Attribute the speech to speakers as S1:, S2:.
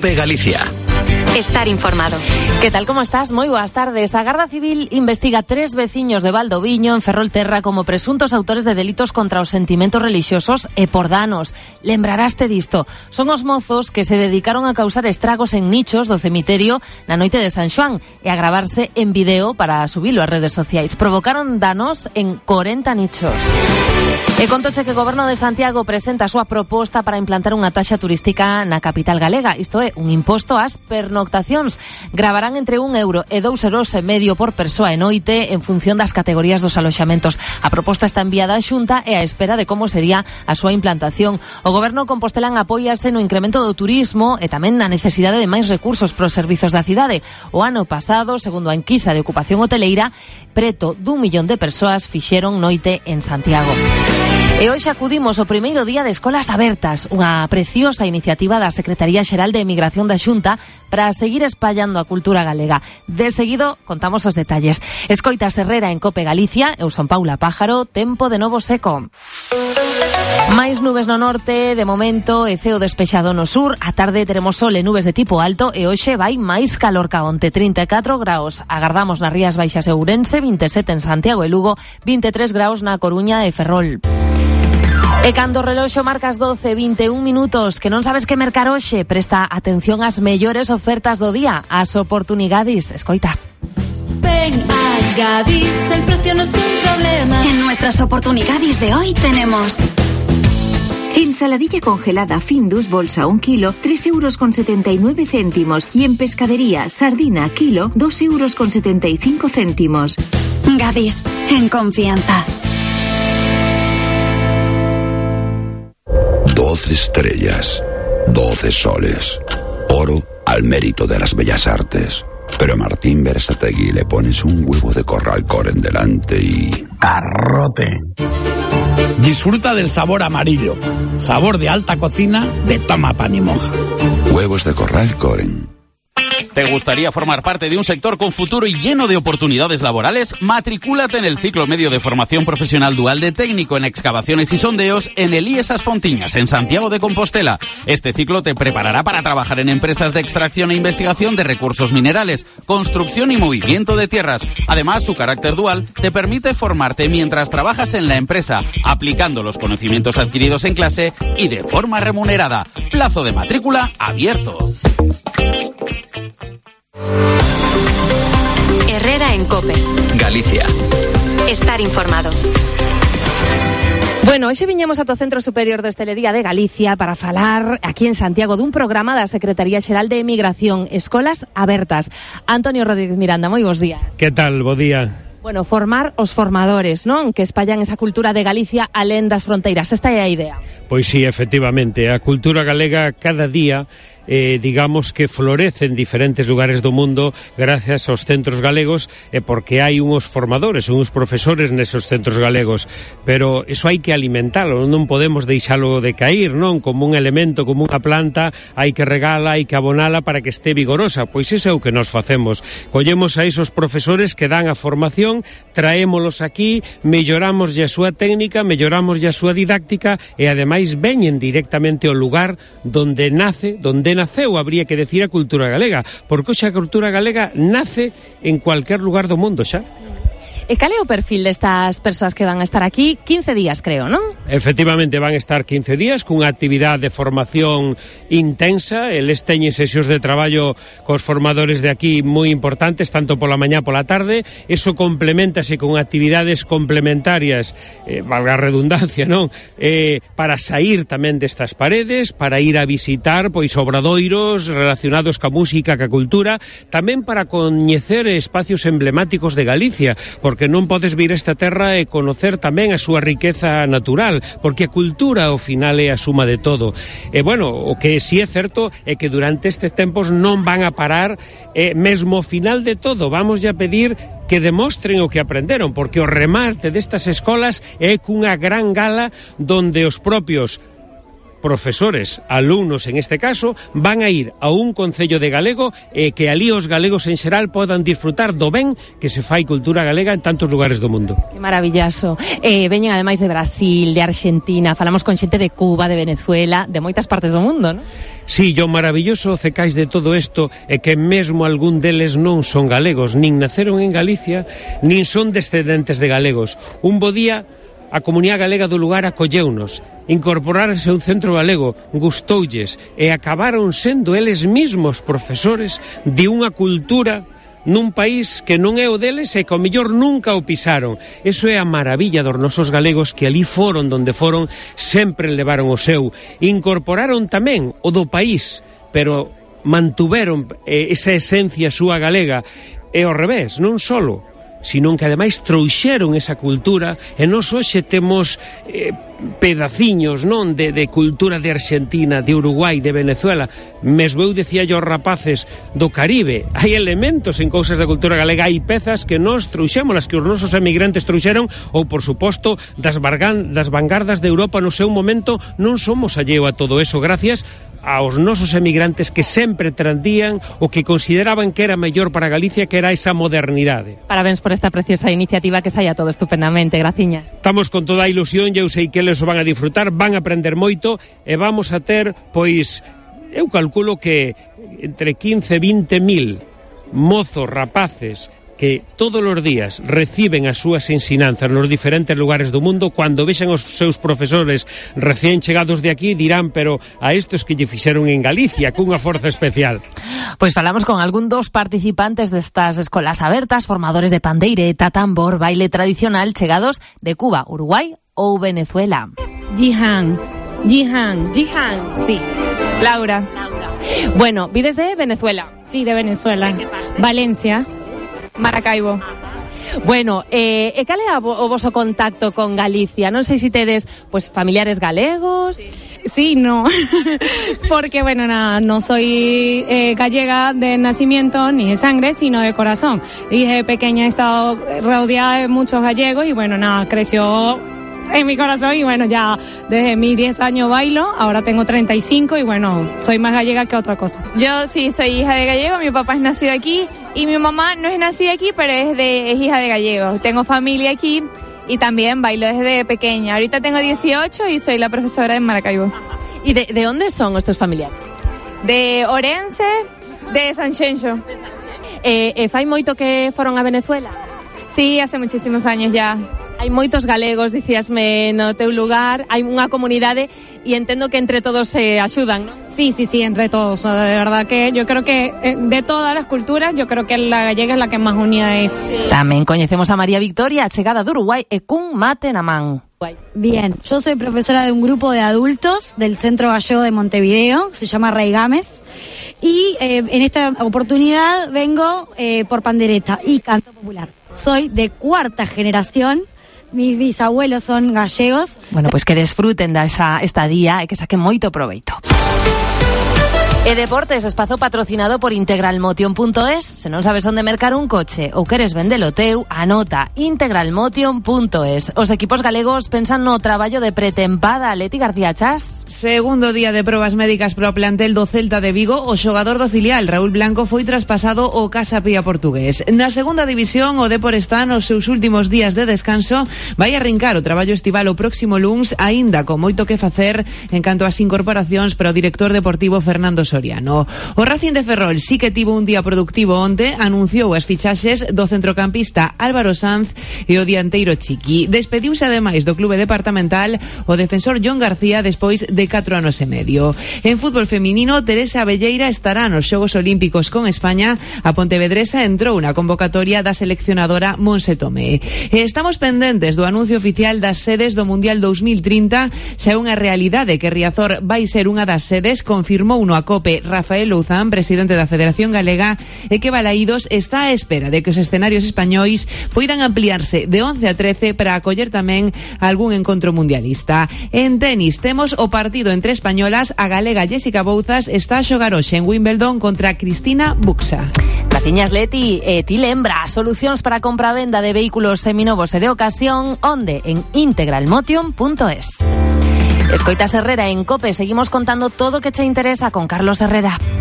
S1: COPE Galicia.
S2: Estar informado.
S3: Que tal, como estás? Moi boas tardes. A Garda Civil investiga 3 veciños de Valdoviño en Ferrolterra como presuntos autores de delitos contra os sentimentos relixiosos e por danos. Lembraraste disto. Son os mozos que se dedicaron a causar estragos en nichos do cemiterio na noite de San Xoán e a gravarse en vídeo para subilo ás redes sociais. Provocaron danos en 40 nichos. E contoche que o Goberno de Santiago presenta a súa proposta para implantar unha taxa turística na capital galega. Isto é, un imposto ás pernoctacións. Gravarán entre €1 e €2,5 por persoa e noite en función das categorías dos aloxamentos. A proposta está enviada á Xunta e á espera de como sería a súa implantación. O Goberno compostelán apóiase no incremento do turismo e tamén na necesidade de máis recursos para os servizos da cidade. O ano pasado, segundo a enquisa de ocupación hoteleira, preto d'1 millón de persoas fixeron noite en Santiago. E hoxe acudimos ao primeiro día de Escolas Abertas, unha preciosa iniciativa da Secretaría Xeral de Emigración da Xunta para seguir espallando a cultura galega. De seguido, contamos os detalles. Escoitas Herrera en COPE Galicia, eu son Paula Pájaro, tempo de novo seco. Máis nubes no norte, de momento, e ceo despexado no sur. A tarde teremos sol e nubes de tipo alto e hoxe vai máis calor ca onte, 34 graus. Agardamos nas Rías Baixas e Ourense, 27 en Santiago e Lugo, 23 graus na Coruña e Ferrol. E cando o reloxo marca as 12:21 minutos, que non sabes que mercar hoxe, presta atención ás mellores ofertas do día, as oportunidades. Escoita.
S4: Ven a Gadis, el precio no es un problema.
S2: En nuestras oportunidades de hoy tenemos
S5: ensaladilla congelada Findus bolsa 1 kilo, €3,79. Y en pescadería sardina kilo, €2,75.
S2: Gadis, en confianza.
S6: 12 estrellas, 12 soles, oro al mérito de las bellas artes. Pero a Martín Berasategui le pones un huevo de Corralcoren delante y...
S7: ¡garrote! Disfruta del sabor amarillo, sabor de alta cocina de Toma Pan y Moja.
S6: Huevos de Corralcoren.
S8: ¿Te gustaría formar parte de un sector con futuro y lleno de oportunidades laborales? Matricúlate en el ciclo medio de formación profesional dual de técnico en excavaciones y sondeos en el IES As Fontiñas, en Santiago de Compostela. Este ciclo te preparará para trabajar en empresas de extracción e investigación de recursos minerales, construcción y movimiento de tierras. Además, su carácter dual te permite formarte mientras trabajas en la empresa, aplicando los conocimientos adquiridos en clase y de forma remunerada. Plazo de matrícula abierto.
S2: Herrera en COPE
S1: Galicia.
S2: Estar informado.
S3: Bueno, hoxe viñemos ata o Centro Superior de Hostelería de Galicia para falar aquí en Santiago dun programa da Secretaría Xeral de Emigración, Escolas Abertas. Antonio Rodríguez Miranda, moi bons días.
S9: Que tal, bo día.
S3: Bueno, formar os formadores, non? Que espallan esa cultura de Galicia alén das fronteiras. Esta é a idea.
S9: Pois sí, efectivamente, a cultura galega cada día digamos que florece en diferentes lugares do mundo gracias aos centros galegos e porque hai uns formadores, uns profesores nesos centros galegos, pero eso hai que alimentalo, non podemos deixalo de cair, non? Como un elemento, como unha planta, hai que regala, hai que abonala para que este vigorosa. Pois iso é o que nos facemos. Collemos a esos profesores que dan a formación, traémolos aquí, melloramos a súa técnica, melloramos a súa didáctica e ademais veñen directamente ao lugar donde naceu, habría que decir, a cultura galega, porque hoxe a cultura galega nace en cualquier lugar do mundo xa.
S3: E cal é o perfil destas persoas que van a estar aquí? 15 días, creo, non?
S9: Efectivamente, van a estar 15 días cunha actividade de formación intensa. Eles teñen sesións de traballo cos formadores de aquí moi importantes, tanto pola mañá pola tarde. Eso complementase con actividades complementarias, valga a redundancia, non? Para sair tamén destas paredes, para ir a visitar pois obradoiros relacionados ca música, ca cultura, tamén para coñecer espacios emblemáticos de Galicia, porque non podes vir a esta terra e conocer tamén a súa riqueza natural, porque a cultura ao final é a suma de todo. E bueno, o que si é certo é que durante estes tempos non van a parar, mesmo ao final de todo, vamos a pedir que demostren o que aprenderon, porque o remate destas escolas é cunha gran gala donde os propios profesores, alumnos en este caso, van a ir a un concello de galego e que alí os galegos en xeral podan disfrutar do ben que se fai cultura galega en tantos lugares do mundo.
S3: Que maravillazo. Veñen ademais de Brasil, de Argentina, falamos con xente de Cuba, de Venezuela, de moitas partes do mundo, non?
S9: Sí, o maravilloso cecais de todo isto é que mesmo algún deles non son galegos, nin naceron en Galicia, nin son descendentes de galegos. Un bo día, a comunidade galega do lugar acolleunos, incorporarse a un centro galego, gustoulles e acabaron sendo eles mismos profesores de unha cultura nun país que non é o deles e que ao mellor nunca o pisaron. Eso é a maravilla dos nosos galegos, que ali foron donde foron, sempre levaron o seu. Incorporaron tamén o do país, pero mantuveron esa esencia súa galega. E ao revés, non solo, sino que ademais trouxeron esa cultura, e nós hoxe temos pedaciños, non, de cultura de Argentina, de Uruguai, de Venezuela. Mesmo eu dicía aos rapaces do Caribe, hai elementos en cousas da cultura galega, hai pezas que nós trouxemos, as que os nosos emigrantes trouxeron, ou por suposto das vanguardas de Europa no seu momento. Non somos alleo a todo eso, gracias aos nosos emigrantes que sempre traían o que consideraban que era mellor para Galicia, que era esa modernidade.
S3: Parabéns por esta preciosa iniciativa, que saia todo estupendamente, graciñas.
S9: Estamos con toda a ilusión, eu sei que eles o van a disfrutar, van a aprender moito e vamos a ter, pois, eu calculo que entre 15 e 20 mil mozos, rapaces, que todos os días reciben as súas ensinanzas nos diferentes lugares do mundo. Cuando vexan os seus profesores recén chegados de aquí, dirán, pero a estos que lle fixeron en Galicia, cunha forza especial.
S3: Pois falamos con algún dos participantes destas escolas abertas, formadores de pandeireta, tambor, baile tradicional, chegados de Cuba, Uruguai ou Venezuela.
S1: Jihan, sí. Laura.
S3: Bueno, vides de Venezuela?
S1: Sí, de Venezuela. Valencia.
S10: Maracaibo.
S3: Bueno, e cal é o voso contacto con Galicia? Non sei se tedes, pues, familiares galegos.
S1: Sí, no, porque bueno, no soy gallega de nacimiento ni de sangre, sino de corazón. Y desde pequeña he estado rodeada de muchos gallegos y bueno, creció en mi corazón y bueno, ya desde mis 10 años bailo, ahora tengo 35 y bueno, soy más gallega que otra cosa.
S10: Yo sí soy hija de gallego, mi papá es nacido aquí y mi mamá no es nacida aquí, pero es hija de gallego. Tengo familia aquí y también bailo desde pequeña. Ahorita tengo 18 y soy la profesora de Maracaibo.
S3: ¿Y de dónde son estos familiares?
S10: De Orense, de Sanxenxo.
S3: Fai moito que foron a Venezuela?
S10: Sí, hace muchísimos años ya.
S3: Hai moitos galegos, dicíasme, no teu lugar, hai unha comunidade e entendo que entre todos se axudan, ¿no?
S1: Sí, entre todos. De verdad que yo creo que de todas las culturas, yo creo que la gallega es la que más unida es.
S3: Sí. Tamén coñecemos a María Victoria, chegada de Uruguai e cun mate na man.
S11: Bien, yo soy profesora de un grupo de adultos del Centro Gallego de Montevideo, se llama Raigames, y en esta oportunidad vengo por pandereta y canto popular. Soy de 4ª generación. Mis bisabuelos son gallegos.
S3: Bueno, pues que desfruten esta estadía e que saquen moito proveito. E Deportes, espazo patrocinado por integralmotion.es. Se non sabes onde mercar un coche ou queres vendelo teu, anota integralmotion.es. Os equipos galegos pensan no traballo de pretempada. Leti García Chas.
S12: Segundo día de probas médicas pro plantel do Celta de Vigo. O xogador do filial, Raúl Blanco, foi traspasado ao Casa Pía portugués. Na segunda división, o Depor está nos seus últimos días de descanso. Vai arrincar o traballo estival o próximo luns, aínda con moito que facer en canto ás incorporacións para o director deportivo Fernando Soriano. O Racing de Ferrol sí que tivo un día productivo onte, anunciou as fichaxes do centrocampista Álvaro Sanz e o dianteiro Chiqui. Despediuse ademais do clube departamental o defensor John García despois de 4 anos e medio. En fútbol feminino, Teresa Abelleira estará nos Xogos Olímpicos con España. A pontevedresa entrou na convocatoria da seleccionadora Monse Tomé. E estamos pendentes do anuncio oficial das sedes do Mundial 2030. Xa é unha realidade que Riazor vai ser unha das sedes, confirmou no ACOPE Rafael Louzán, presidente da Federación Galega, e que Balaídos está á espera de que os escenarios españois poidan ampliarse de 11 a 13 para acoller tamén algún encontro mundialista. En tenis, temos o partido entre españolas. A galega Jessica Bouzas está a xogar hoxe en Wimbledon contra Cristina Buxa.
S3: Graciñas, Leti. Ti lembra solucións para compra-venda de vehículos seminovos e de ocasión, onde? En integralmotion.es. Escoitas Herrera en COPE. Seguimos contando todo que te interesa con Carlos Herrera.